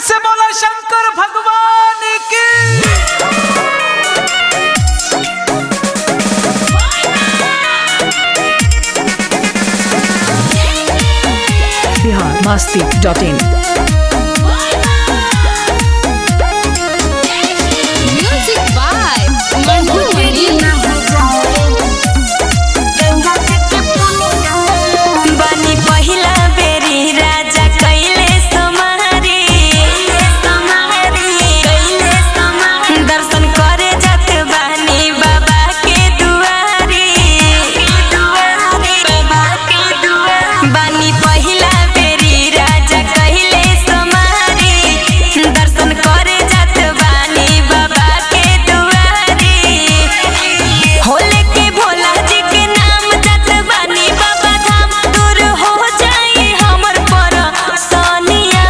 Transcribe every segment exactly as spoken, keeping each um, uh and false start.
से बोला शंकर भगवान की। Bihar Masti dot in. Music by Mantu Mani. बनी पहिला बेरी राजा कैले समारी कैले समारी दर्शन करे जात बानी बाबा के दुआरी बाबा के दुआरी बनी पहिला बेरी राजा कैले समारी दर्शन करे जात बानी बाबा के दुआरी होले के भोला जी के नाम जात बानी बाबा धाम दूर हो जाई हमर पर सोनिया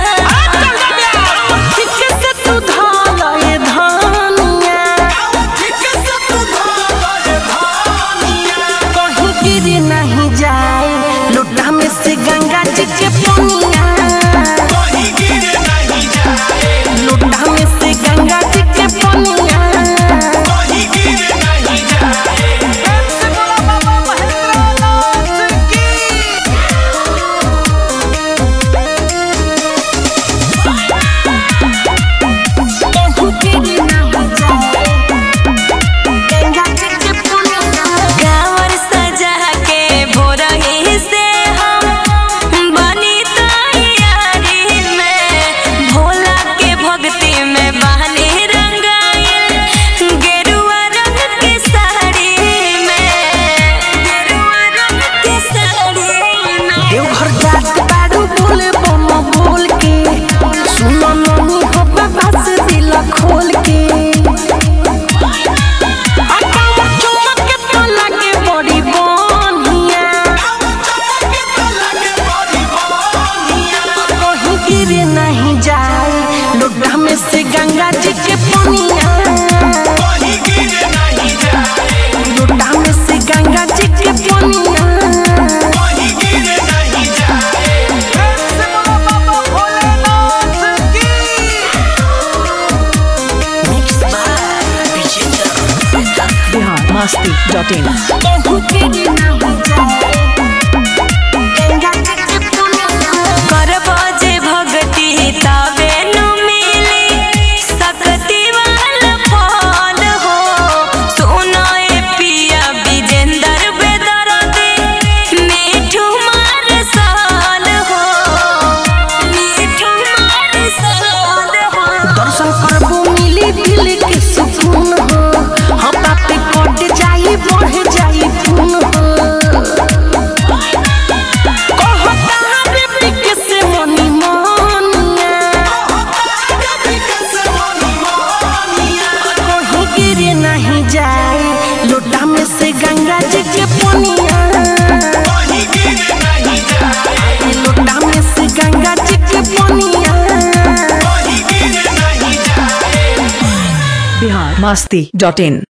ठीक से तू धाले धानिया ठीक से तू धाले धानिया कहीं गिर नहीं जाए लुटा में से गंगा जी के पनिया कहीं गिर नहीं जाए लुटा में से गंगा जी के पनिया कहीं गिर नहीं जाए से बोला बाबा महेंद्रनाथ की। गाँवर सजा के भोरही से हम बनी तैयारी में भोला के भक्ति में बहनी रंगाइल गेरुआ रंग के साड़ी में गेरुआ रंग के साड़ी में देवघर जात बारू बोले बम बोल के सुनो ननी हो बाबा से दिल खोल के अकावा चुमक के तो लगे बड़ी बनिया कहीं गिर नहीं जाए लोटा में से गंगा जी के पनिया कहीं गिर नहीं जाए लोटा में से गंगा जी के पनिया कहीं गिर नहीं जाए से बोला बाबा भोलेनाथ की। Bihar Masti dot in. करबो जे भक्ति तबे नु मिली सकती वाला फल हो सुनो ए पिया विजेंद्र बेदर्दी मीठू मार साल हो मीठू मार साल हो दर्शन करबो मिली दिल के सुकून हो हम पे कट जाई बढ़ जाई खून हो कहता रे पिक से मनी मानिया कहीं गिर नहीं जाए लोटा में से गंगा जी के पनिया कहीं गिर नहीं जाए लोटा में से गंगा जी के पनिया कहीं गिर नहीं जाए। बिहार मस्ती डॉट इन।